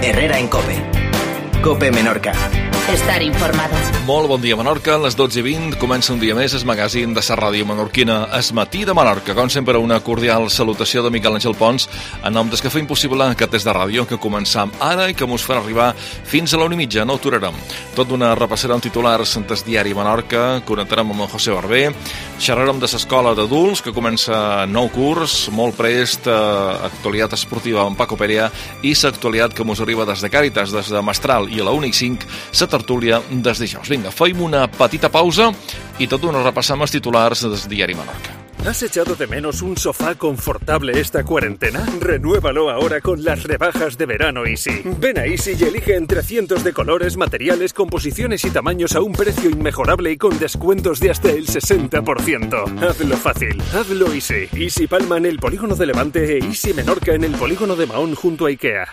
Herrera en COPE. COPE Menorca. Estar informado. Molt bon dia, Menorca. A les 12:20 comença un dia més el magazín de la ràdio menorquina Es Matí de Menorca. Com sempre, una cordial salutació de Miquel Àngel Pons en nom des que fa impossible aquest test de ràdio que començam ara i que mos farà arribar fins a la 1:30. No aturarem. Tot una repassarem titulars del diari Menorca, connectarem amb el José Barber, xerrarem de l'escola d'adults que comença nou curs, molt prest, actualitat esportiva amb Paco Perea i l'actualitat que mos arriba des de Càritas, des de Mestral i a la 1:05, la tertúlia des dijous. Vinga, feim una petita pausa i tot una repassam els titulars del diari Menorca. ¿Has echado de menos un sofá confortable esta cuarentena? Renuévalo ahora con las rebajas de verano Easy. Ven a Easy y elige entre cientos de colores, materiales, composiciones y tamaños a un precio inmejorable y con descuentos de hasta el 60%. Hazlo fácil, hazlo Easy. Easy Palma en el polígono de Levante e Easy Menorca en el polígono de Mahón junto a Ikea.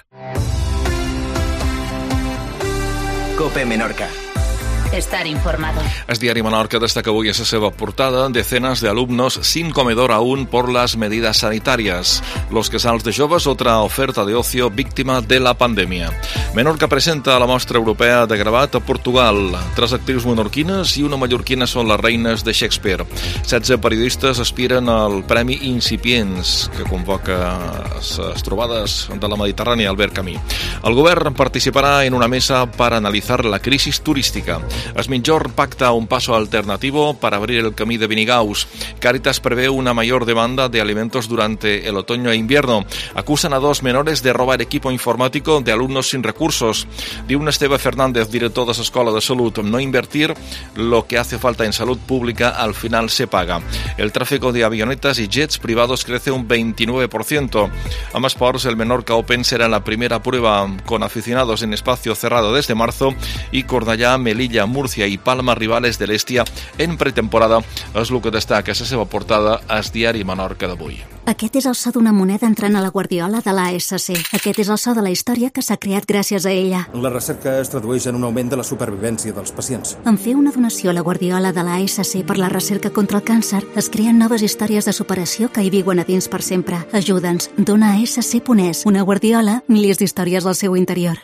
COPE Menorca. Estar informado. El diari Menorca destaca avui a la seva portada: decenas de alumnos sin comedor aún por las medidas sanitarias. Los casals de joves, otra oferta de ocio víctima de la pandèmia. Menorca presenta la mostra europea de gravat a Portugal. 3 actrius menorquines i una mallorquina són les reines de Shakespeare. 16 periodistes aspiren al Premi Incipients, que convoca les trobades de la Mediterrània Albert Camí. El govern participarà en una mesa para analizar la crisis turística. Esminjor pacta un paso alternativo para abrir el camí de Vinigaus. Càritas prevé una mayor demanda de alimentos durante el otoño e invierno. Acusan a 2 menores de robar equipo informático de alumnos sin recursos. Diu Esteve Fernández, director de l'Escola de Salut: no invertir lo que hace falta en salud pública al final se paga. El tráfico de avionetas y jets privados crece un 29%. A más esports, el Menorca Open será la primera prueba con aficionados en espacio cerrado desde marzo y Cornellà, Melilla, Múrcia i Palma, rivales de l'Estia en pretemporada, és el que destaca a la seva portada al diari Menorca d'avui. Aquest és el so d'una moneda entrant a la guardiola de l'ASC. Aquest és el so de la història que s'ha creat gràcies a ella. La recerca es tradueix en un augment de la supervivència dels pacients. En fer una donació a la guardiola de l'ASC per la recerca contra el càncer, es creen noves històries de superació que hi viuen a dins per sempre. Ajuda'ns. Dona a ASC.es. Una guardiola, milers d'històries al seu interior.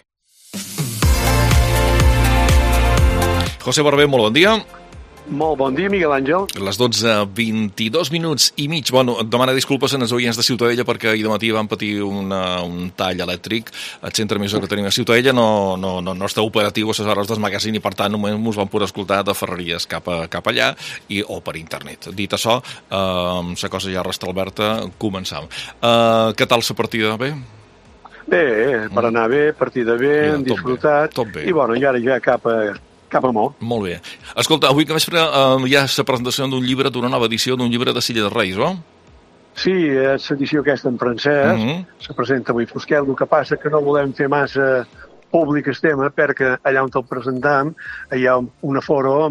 José Barber, molt bon dia. Molt bon dia, Miguel Àngel. Les 12:22 minuts i mig. Bueno, et demano disculpes als oients de Ciutadella perquè ahir de matí van patir un tall elèctric. El centre emissor que tenim a Ciutadella no està operatiu a les hores del magazín i, per tant, només ens van poder escoltar de Ferreries cap allà o per internet. Dit això, la cosa ja resta oberta, començam. Què tal la partida? Bé? Bé, per anar bé, partida bé, hem disfrutat. Tot bé. I, bueno, i ara ja cap amor. Molt bé. Escolta, avui que vespre hi ha la presentació d'un llibre, d'una nova edició d'un llibre de Silla de Reis, no? Sí, és l'edició aquesta en francès, se presenta avui Fosquet. El que passa que no volem fer massa públic el tema perquè allà on el presentam hi ha un aforo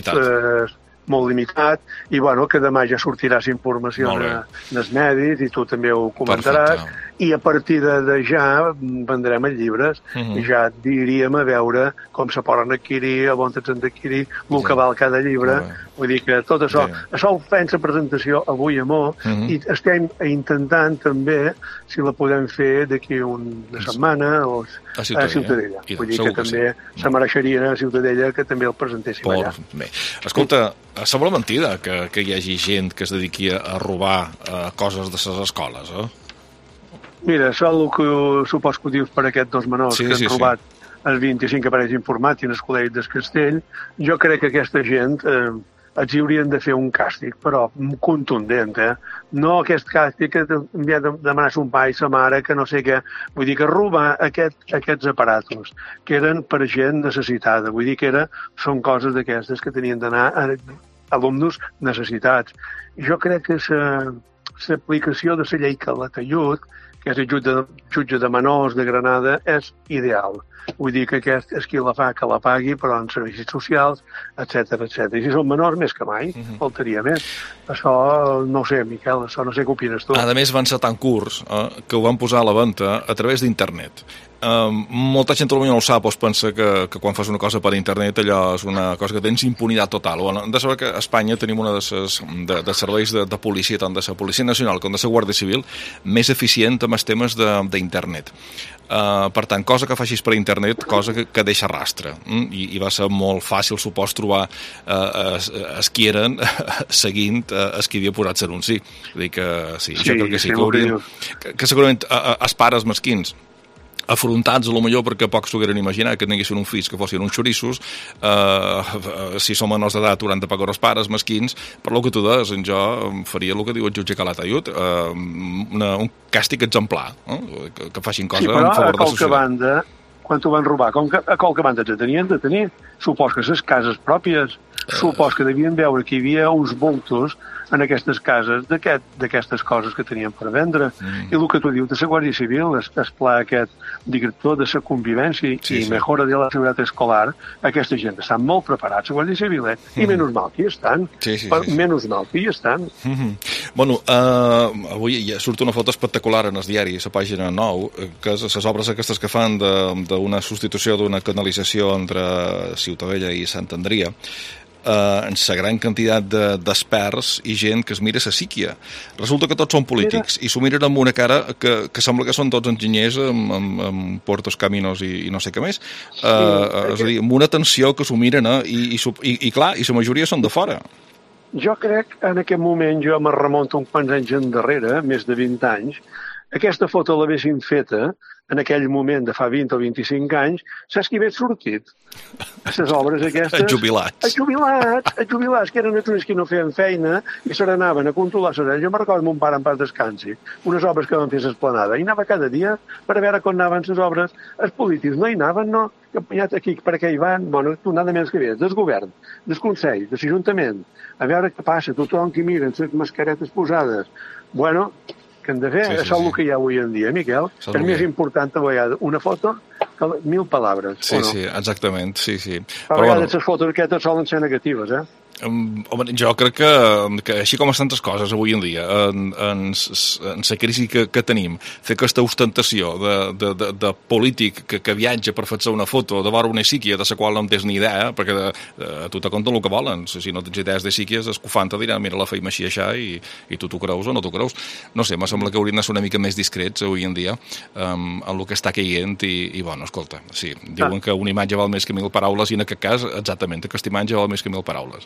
molt limitat i, bueno, que demà ja sortirà la informació en els medis i tu també ho comentaràs. Perfecte. I a partir de ja vendrem els llibres i ja diríem a veure com se poden adquirir, on s'han d'adquirir, el que val cada llibre. Vull dir que tot això ho fem la presentació avui a Mo i estem intentant també si la podem fer d'aquí una setmana a Ciutadella. Vull dir que també se mereixeria a Ciutadella que també el presentéssim allà. Bé. Escolta, sembla mentida que hi hagi gent que es dediqui a robar coses de les escoles, eh? Mira, això és el que supos que ho dius per aquests 2 menors que han robat els 25 aparells informàtics en el Col·legi del Castell. Jo crec que aquesta gent els haurien de fer un càstig, però contundent, No aquest càstig que havia de demanar son pare i sa mare, que no sé què. Vull dir que robar aquests aparatos, que eren per gent necessitada. Vull dir que són coses d'aquestes que tenien d'anar a alumnes necessitats. Jo crec que l'aplicació de la llei Calatayud, que és el jutge de menors de Granada, és ideal. Vull dir que aquest és qui la fa, que la pagui, però en servicis socials, etc. I si són menors, més que mai, faltaria més. Això no ho sé, Miquel, això no sé què opines tu. A més, van ser tan curts que ho van posar a la venda a través d'internet. molta gent potser no ho sap, pensa que quan fas una cosa per internet allò és una cosa que tens impunitat total. Bueno, hem de saber que a Espanya tenim una de serveis de policia, tant de la Policia Nacional com de la Guàrdia Civil, més eficient amb els temes d'internet. Per tant, cosa que facis per internet, cosa que deixa rastre. I va ser molt fàcil, supos, trobar els qui eren seguint els qui havia posat l'anunci. Vull dir que sí, jo crec que sí, que segurament els pares mesquins afrontats, a lo millor, perquè pocs s'ho hagueren imaginat que tinguessin un fills que fossin uns xorissos, si som menors d'edat hauran de pagar els pares mesquins, per lo que tu deies, jo faria el que diu el jutge Calatayud, un càstig exemplar, que facin cosa en favor de la societat. Banda, quan ho van robar, a qualque banda te tenien de tenir, supos que les cases pròpies, supos que devien veure que hi havia uns bultos en aquestes cases d'aquestes coses que tenien per vendre. I el que tu dius de la Guàrdia Civil, el pla aquest director de la convivència i mejora de la seguretat escolar, aquesta gent estan molt preparats, la Guàrdia Civil, i menys mal que hi estan. Menys mal que hi estan. Bueno, avui ja surt una foto espectacular en el diari, a la pàgina 9, que és les obres aquestes que fan d'una substitució d'una canalització entre Ciutadella i Sant Andria, en la gran quantitat d'experts i gent que es mira la síquia. Resulta que tots són polítics i s'ho miren amb una cara que sembla que són tots enginyers amb Portos Caminos i no sé què més. És a dir, amb una tensió que s'ho miren i clar, i la majoria són de fora. Jo crec, en aquest moment, jo me remonto uns quants anys endarrere, més de 20 anys, aquesta foto l'haguessin feta en aquell moment de fa 20 o 25 anys, saps qui hagués sortit? Les obres aquestes... Els jubilats. Els jubilats, que eren els que no feien feina i se n'anaven a controlar l'horari. Jo me'n recordo mon pare en pas descansi, unes obres que van fer l'Esplanada, i anava cada dia per a veure com anaven les obres. Els polítics no hi anaven, no? Aquí, per què hi van? Bueno, tu nada menys que ve, del govern, del Consell, de l'Ajuntament, a veure què passa, tothom que miren, les mascaretes posades. Bueno, que hem de fer, és el que hi ha avui en dia, Miquel. És més important a vegades una foto que 1000 paraules. Sí, exactament, sí. A vegades les fotos aquestes solen ser negatives, Home, jo crec que així com estan tantes coses avui en dia, en la crisi que tenim, fer aquesta ostentació de polític que viatja per fer-se una foto de vora una síquia de la qual no en tens ni idea, perquè tu te compten el que volen. Si no tens idees de síquies, escofant te diran, mira, la feim així i tu t'ho creus o no t'ho creus. No sé, me sembla que haurien de ser una mica més discrets avui en dia amb el que està caient i bueno, escolta, sí, diuen que una imatge val més que 1000 paraules i en aquest cas, exactament, aquesta imatge val més que 1000 paraules.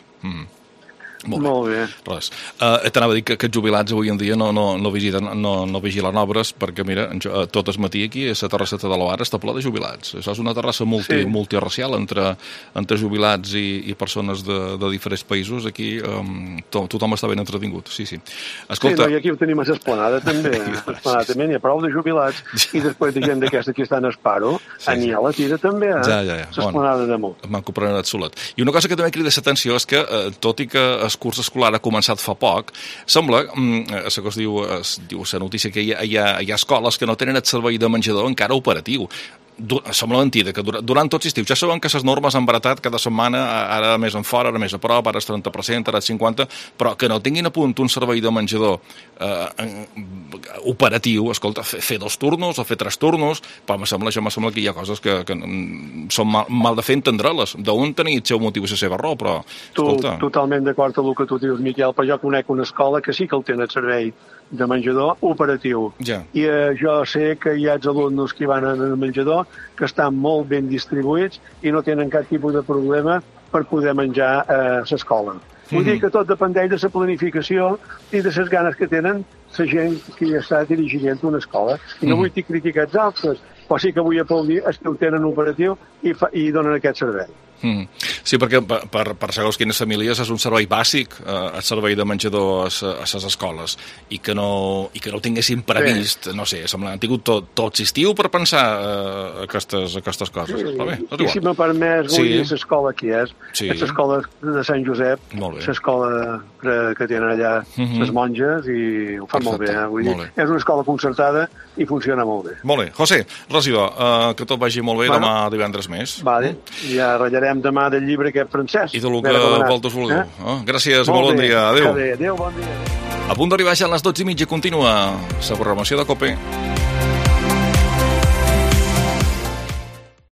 Molt bé. Res. T'anava a dir que els jubilats avui en dia no vigilen obres perquè, mira, tot el matí aquí a la terrasseta de l'Oara està ple de jubilats. Això és una terrassa multiracial entre jubilats i persones de diferents països. Aquí tothom està ben entretingut. Sí. Escolta... Sí, i aquí ho tenim a l'Esplanada també. A l'Esplanada també n'hi ha prou de jubilats i després de gent d'aquesta que està en Esparo, n'hi ha la tira també, l'Esplanada damunt. M'han comprat solet. I una cosa que també crida l'atenció és que, tot i que el curs escolar ha començat fa poc, sembla, que es diu la notícia que hi ha escoles que no tenen el servei de menjador encara operatiu. Sembla mentida, que durant tot l'estiu ja sabem que les normes han baratat cada setmana, ara més en fora, ara més a prop, ara és 30%, ara és 50%, però que no tinguin a punt un servei de menjador operatiu, escolta, fer 2 turnos o fer 3 turnos, però me sembla que hi ha coses que són mal de fer entendre-les. D'on tenir el seu motiu i la seva raó, però... Totalment d'acord amb el que tu dius, Miquel, però jo conec una escola que sí que el té el servei de menjador operatiu. I jo sé que hi ha els alumnes que van al menjador que estan molt ben distribuïts i no tenen cap tipus de problema per poder menjar a l'escola. Vull dir que tot dependeix de la planificació i de les ganes que tenen la gent que ja està dirigint una escola. I no vull criticar els altres, però sí que vull aplaudir els que ho tenen operatiu i donen aquest servei. Sí, perquè per segons quines famílies és un servei bàsic, el servei de menjador a les escoles, i que no tinguessin previst, no sé, han tingut tot l'estiu per pensar aquestes coses. Però bé, i si m'ha permès, vull dir l'escola que és, l'escola de Sant Josep, l'escola que tenen allà les monges, i ho fan molt bé, vull dir, és una escola concertada i funciona molt bé. Molt bé. José, regidor, que tot vagi molt bé, demà divendres més. Vale, ja ratllarem demà del llibre aquest francès. I de lo que voltes vulgueu. Gràcies, molt bon dia. Adéu. Adéu, bon dia. A punt d'arribar ja a les 12:30 continua la programació de COPE.